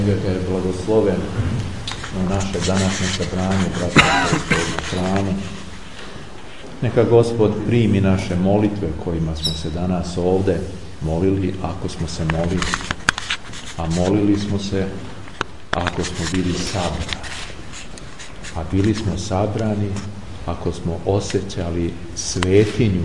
Neka je blagosloven u naše današnje sabranje, braća na hranu. Neka Gospod primi naše molitve kojima smo se danas ovde molili, ako smo se molili, a molili smo se ako smo bili sabrani. A bili smo sabrani ako smo osjećali svetinju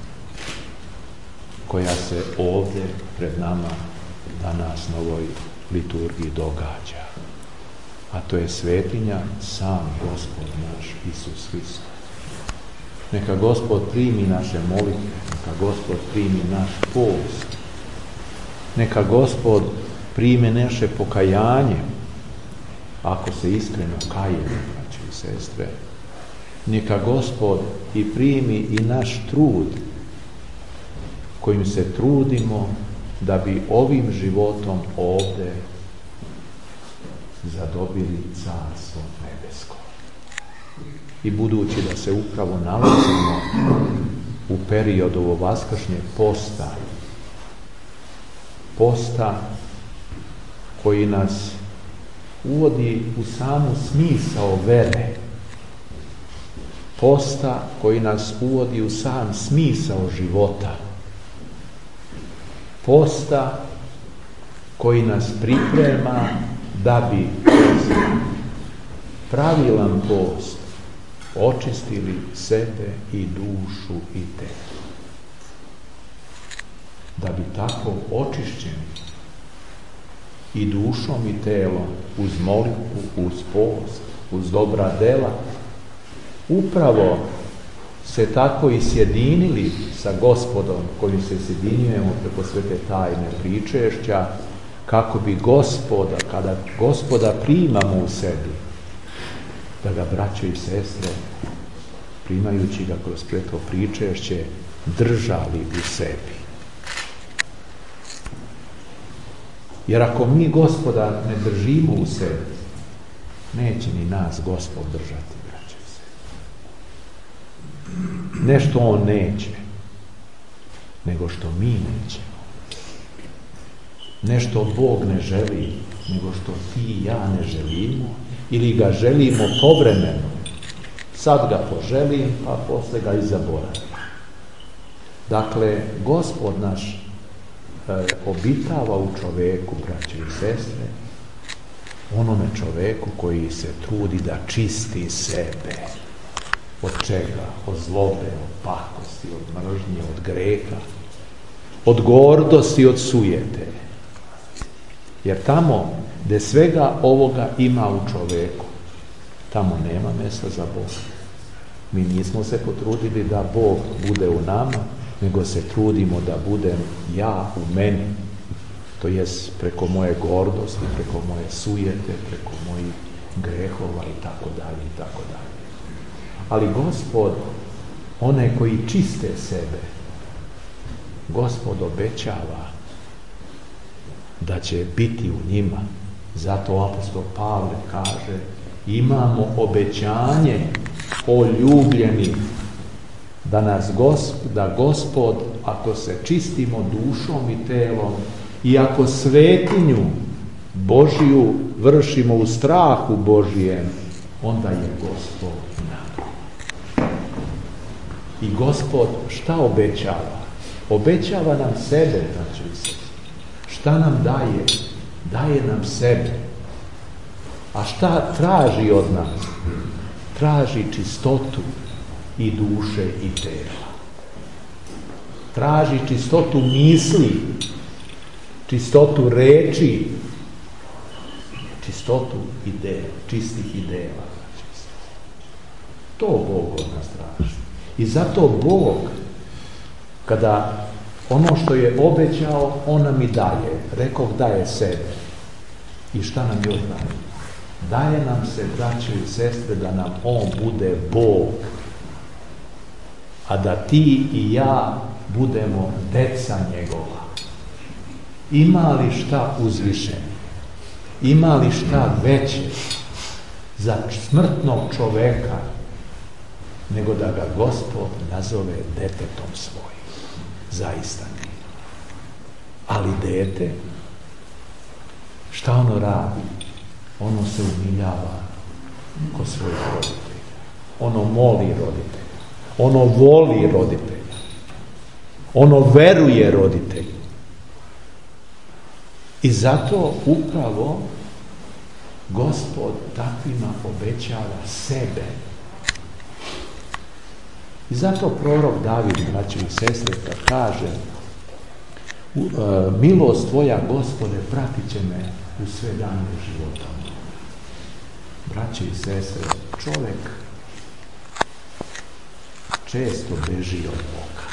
koja se ovde pred nama danas na ovoj liturgiji događa. A to je svetinja sam Gospod naš Isus Hristos. Neka Gospod primi naše molitve, neka Gospod primi naš post, neka Gospod primi naše pokajanje, ako se iskreno kajemo, braće i sestre. Neka Gospod i primi i naš trud, kojim se trudimo da bi ovim životom ovde zadobili Carstvo nebesko. I budući da se upravo nalazimo u periodu vaskršnjeg posta koji nas uvodi u samu smisao vere, posta koji nas uvodi u sam smisao života, posta koji nas priprema da bi pravilan post očistili sebe i dušu i telo. Da bi tako očišćeni i dušom i telom, uz molitvu, uz post, uz dobra dela, upravo se tako i sjedinili sa Gospodom, kojim se sjedinjujemo preko svete tajne pričešća, kako bi Gospoda, kada Gospoda primamo u sebi, da ga, braće i sestre, primajući ga kroz sveto pričešće, držali u sebi. Jer ako mi Gospoda ne držimo u sebi, neće ni nas Gospod držati, braće i sestre. Ne što on neće, nego što mi nećemo. Ne što Bog ne želi, nego što ti i ja ne želimo, ili ga želimo povremeno. Sad ga poželim, pa posle ga i zaboravim. Dakle, Gospod naš obitava u čoveku, braće i sestre, onome čoveku koji se trudi da čisti sebe. Od čega? Od zlobe, od pakosti, od mržnje, od greha, od gordosti, od sujete. Jer tamo gde svega ovoga ima u čoveku, tamo nema mjesta za Boga. Mi nismo se potrudili da Bog bude u nama, nego se trudimo da budem ja u meni. To jest preko moje gordosti, preko moje sujete, preko mojih grehova i tako dalje i tako dalje. Ali Gospod, one koji čiste sebe, Gospod obećava da će biti u njima. Zato apostol Pavle kaže: imamo obećanje, o ljubljeni, da Gospod, ako se čistimo dušom i telom i ako svetinju Božiju vršimo u strahu Božijem, onda je Gospod nama. I Gospod šta obećava? Obećava nam sebe, braćo i sestre. Šta nam daje? Daje nam sebe. A šta traži od nas? Traži čistotu i duše i tela. Traži čistotu misli, čistotu reči, čistotu ideja, čistih ideja. To Bog od nas traži. I zato Bog, kada ono što je obećao, on nam i daje. Rekao, daje sebe. I šta nam još daje? Daje nam se, braće i sestre, da nam on bude Bog. A da ti i ja budemo deca njegova. Ima li šta uzvišenje? Ima li šta veće za smrtnog čoveka nego da ga Gospod nazove detetom svojim? Zaista ne. Ali dete, Šta ono radi? Ono se umiljava kod svojih roditelja. Ono moli roditelja. Ono voli roditelja. Ono veruje roditelju. I zato upravo Gospod takvima obećava sebe. I zato prorok David, braćo i sestre, kad kaže milost tvoja, Gospode, pratit će me u sve dane života. Braćo i sestre, čovjek često beži od Boga.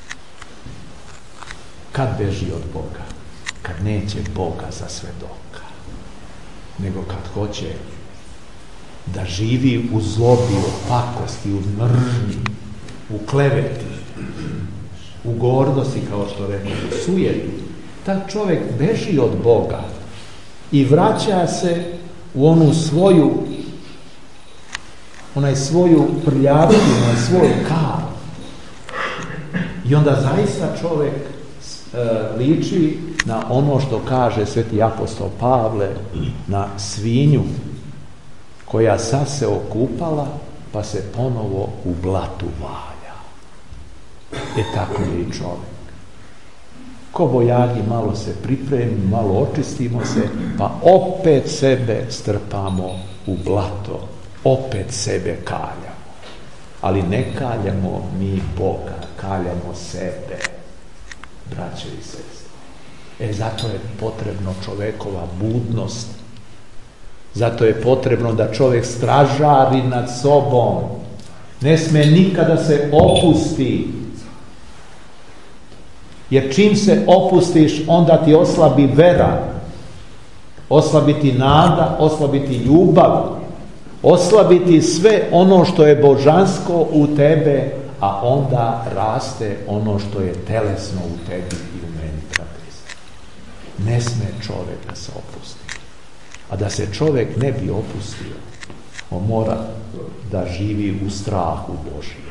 Kad beži od Boga? Kad neće Boga za svedoka. Nego kad hoće da živi u zlobi, u pakosti, u mržnji, u kleveti, u gordosti, kao što rekao, u sujeti. Taj čovjek beži od Boga i vraća se u onu svoju prljavinu, svoj kal. I onda zaista čovjek liči na ono što kaže sveti apostol Pavle, na svinju koja sad se okupala pa se ponovo u blatu valja. Tako je i čovjek. Ko bojagi, malo se pripremi, malo očistimo se, pa opet sebe strpamo u blato, opet sebe kaljamo. Ali ne kaljamo mi Boga, kaljamo sebe, braće i sestre. Zato je potrebno čovekova budnost. Zato je potrebno da čovjek stražari nad sobom. Ne sme nikada se opusti. Jer čim se opustiš, onda ti oslabi vera. Oslabiti nada, oslabiti ljubav. Oslabiti sve ono što je božansko u tebe, a onda raste ono što je telesno u tebi i u meni. Ne sme čovjek da se opusti. A da se čovjek ne bi opustio, on mora da živi u strahu Božije.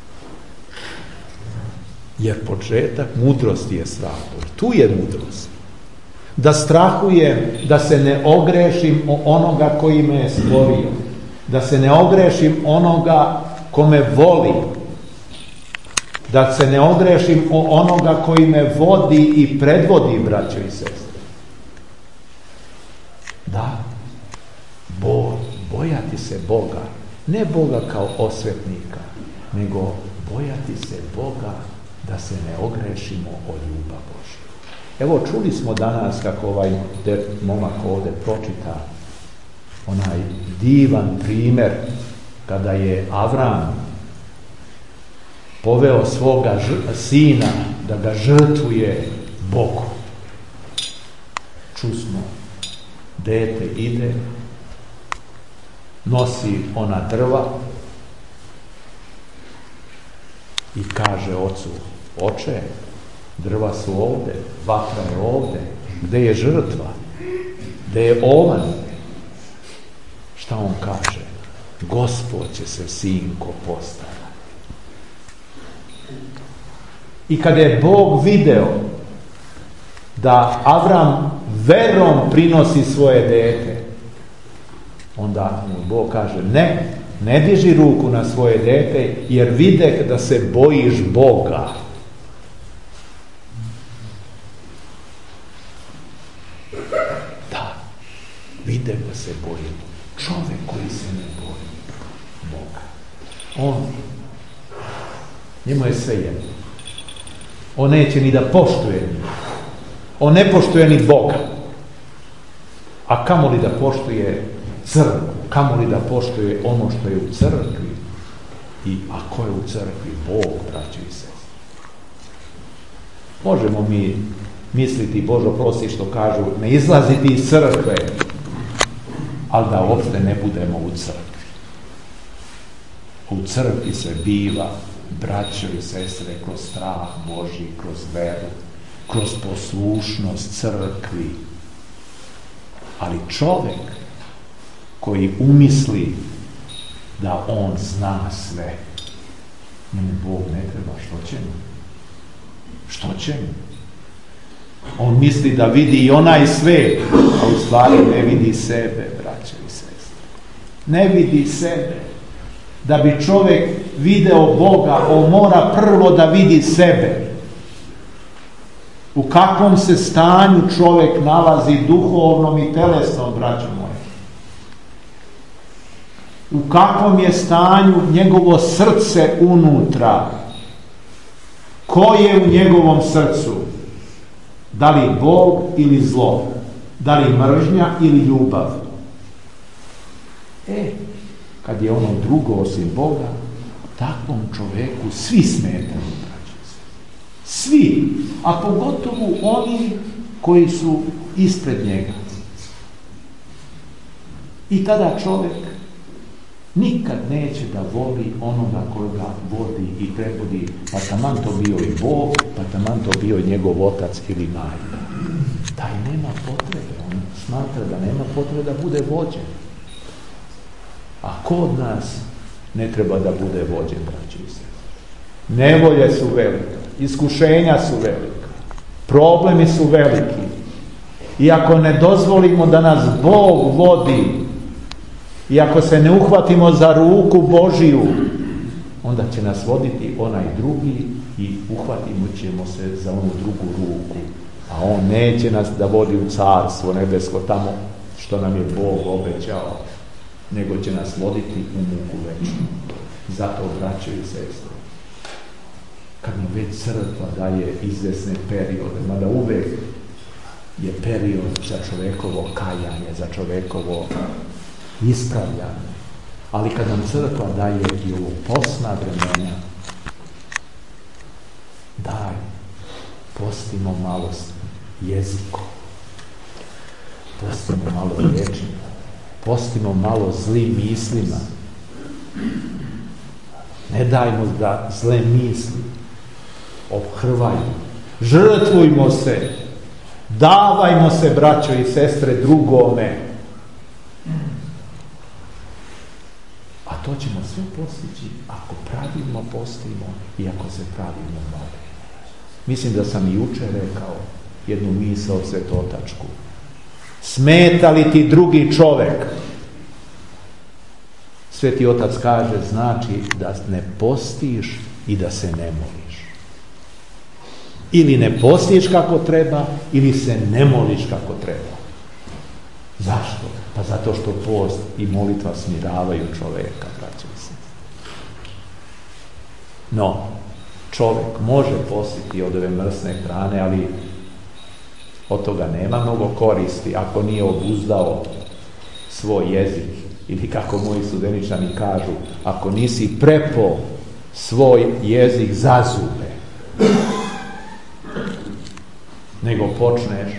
Jer početak mudrosti je strah. Tu je mudrost. Da strahujem, da se ne ogrešim o onoga koji me je stvorio. Da se ne ogrešim onoga ko me voli. Da se ne ogrešim o onoga koji me vodi i predvodi, braćo i sestre. Da, bojati se Boga. Ne Boga kao osvetnika, nego bojati se Boga da se ne ogrešimo o ljubav Božju. Evo, čuli smo danas kako ovaj momak ovdje pročita onaj divan primjer kada je Avram poveo svoga sina da ga žrtvuje Bogu. Čusmo, dete ide, nosi ona drva i kaže ocu: oče, drva su ovdje, vatra je ovdje, gdje je žrtva, gdje je ovan? Šta on kaže? Gospod će se, sinko, postarati. I kada je Bog video da Avram verom prinosi svoje dete, onda mu Bog kaže: ne diži ruku na svoje dete, jer vide da se bojiš Boga. Da, vide da se boji. Čovjek koji se ne boji Boga, njemu je sve jedno. On neće ni da poštuje. On ne poštuje ni Boga. A kamoli da poštuje crkvu, kamoli da poštuje ono što je u crkvi. I ako je u crkvi? Bog, braćo i sestre. Možemo mi misliti, Bože oprosti što kažu, ne izlaziti iz crkve, ali da uopšte ne budemo u crkvi. U crkvi se biva, braćo i sestre, kroz strah Božji, kroz veru, kroz poslušnost crkvi. Ali čovjek koji umisli da on zna sve, njemu Bog ne treba, što će mu? On misli da vidi i onaj svet, a u stvari ne vidi sebe, braće i sestre. Ne vidi sebe. Da bi čovjek video Boga, on mora prvo da vidi sebe. U kakvom se stanju čovjek nalazi duhovnom i telesnom, braćo moje. U kakvom je stanju njegovo srce unutra. Ko je u njegovom srcu? Da li Bog ili zlo? Da li mržnja ili ljubav? Kad je ono drugo osim Boga, takvom čovjeku svi smetaju, braće. Svi, a pogotovo oni koji su ispred njega. I tada čovjek nikad neće da voli onoga koga vodi i predvodi, pa taman to bio i Bog, pa taman to bio i njegov otac ili majka. Taj nema potrebe, on smatra da nema potrebe da bude vođen. A ko od nas ne treba da bude vođen, braći i sestre? Nevolje su velike, iskušenja su velika, problemi su veliki. I ako ne dozvolimo da nas Bog vodi, i ako se ne uhvatimo za ruku Božiju, onda će nas voditi onaj drugi i uhvatimo ćemo se za onu drugu ruku. A on neće nas da vodi u carstvo nebesko, tamo što nam je Bog obećao, nego će nas voditi u muku večnu. Zato, braćo i sestre, kad nam već crkva daje izvesne periode, mada uvek je period za čovekovo kajanje, za čovekovo ispravljanje, ali kad nam crkva daje i ovo postna vremena, daj, postimo malo jezikom, postimo malo rečima, postimo malo zlim mislima. Ne dajmo da zle misli obhrvaju. Žrtvujmo se, davajmo se, braćo i sestre, drugome. A to ćemo sve postići ako pravilno postimo i ako se pravilno molimo. Mislim da sam i jučer rekao jednu misao svetotačku. Smeta li ti drugi čovek? Sveti Otac kaže, znači da ne postiš i da se ne moliš. Ili ne postiš kako treba, ili se ne moliš kako treba. Zašto? Pa zato što post i molitva smiravaju čoveka, braćo i sestre. No, čovjek može postiti od ove mrsne hrane, ali od toga nema mnogo koristi ako nije obuzdao svoj jezik. Ili kako moji Studeničani kažu, ako nisi prepo svoj jezik za zube, nego počneš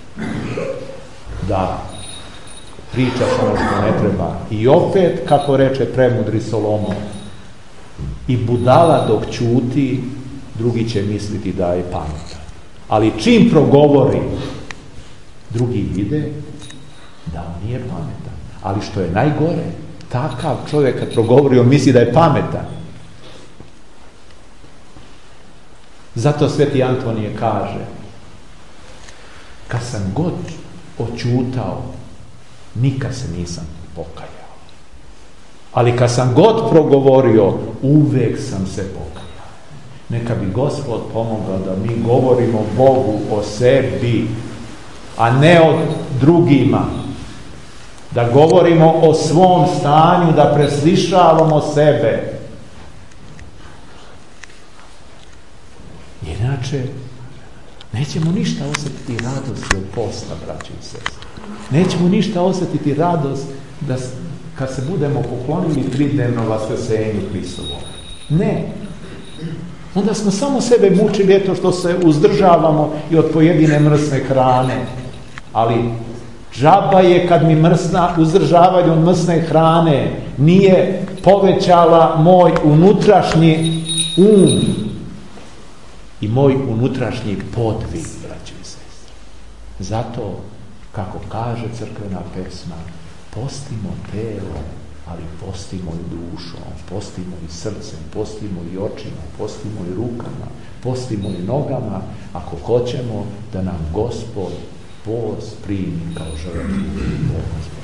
da pričaš ono što ne treba. I opet, kako reče premudri Solomon, i budala dok ćuti, drugi će misliti da je pametan. Ali čim progovori, drugi vide da on nije pametan. Ali što je najgore, takav čovjek kad progovori, on misli da je pametan. Zato Sveti Antonije kaže, kad sam god oćutao, nikad se nisam pokajao. Ali kad sam god progovorio, uvek sam se pokajao. Neka bi Gospod pomogao da mi govorimo Bogu o sebi, a ne o drugima. Da govorimo o svom stanju, da preslišavamo sebe. Inače, nećemo ništa osjetiti radost od posta, braći i sestre. Nećemo ništa osjetiti radost da kad se budemo poklonili tridnevno vaskrsenju Hristovo. Ne. Onda smo samo sebe mučili eto što se uzdržavamo i od pojedine mrsne hrane. Ali džaba je kad mi uzdržavanje od mrsne hrane nije povećala moj unutrašnji um i moj unutrašnji podvig, braći i sestre. Zato, kako kaže crkvena pesma, postimo telo ali postimo i dušom, postimo i srcem, postimo i očima, postimo i rukama, postimo i nogama, ako hoćemo da nam Gospod post primi kao žrtvu.